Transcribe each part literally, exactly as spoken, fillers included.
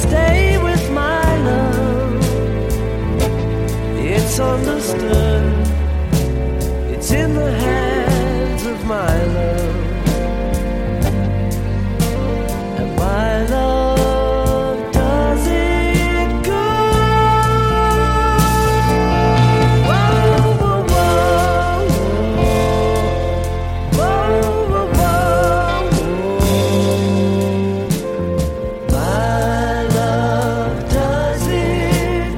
stay with my love. It's understood. It's in the hands of my love. And my love does it good. Whoa, whoa, whoa, whoa, whoa, whoa, whoa. My love does it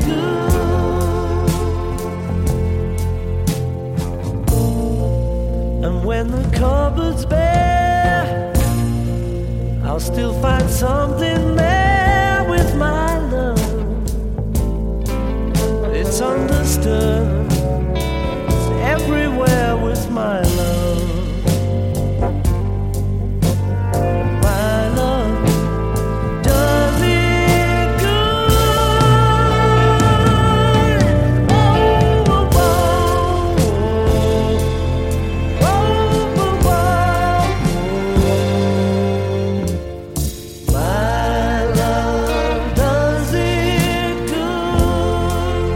good. And when the cupboard's bare, I'll still find something there with my love. It's understood. It's everywhere with my love. My love does it good. Oh, oh, oh, oh, oh, oh, oh. My love does it good.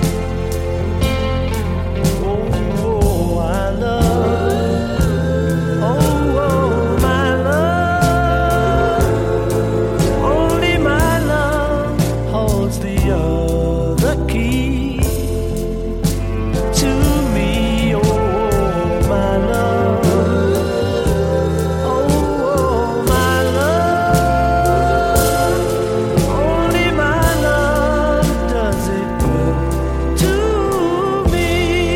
Oh, oh, I love. Oh, oh, my love. Only my love holds the other key to me. Oh, my love. Oh, my love. Only my love does it good to me.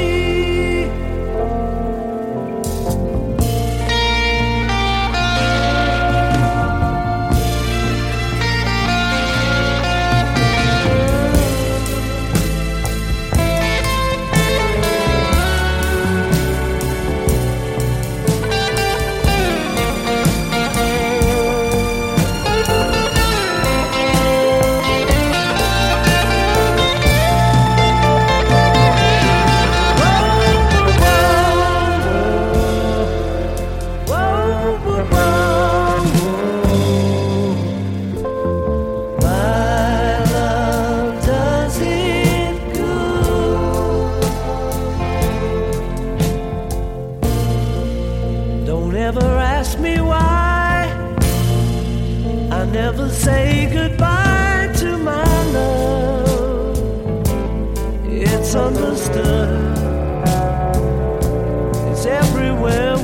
My love does it good. Don't ever ask me why I never say goodbye to my love. It's understood. It's everywhere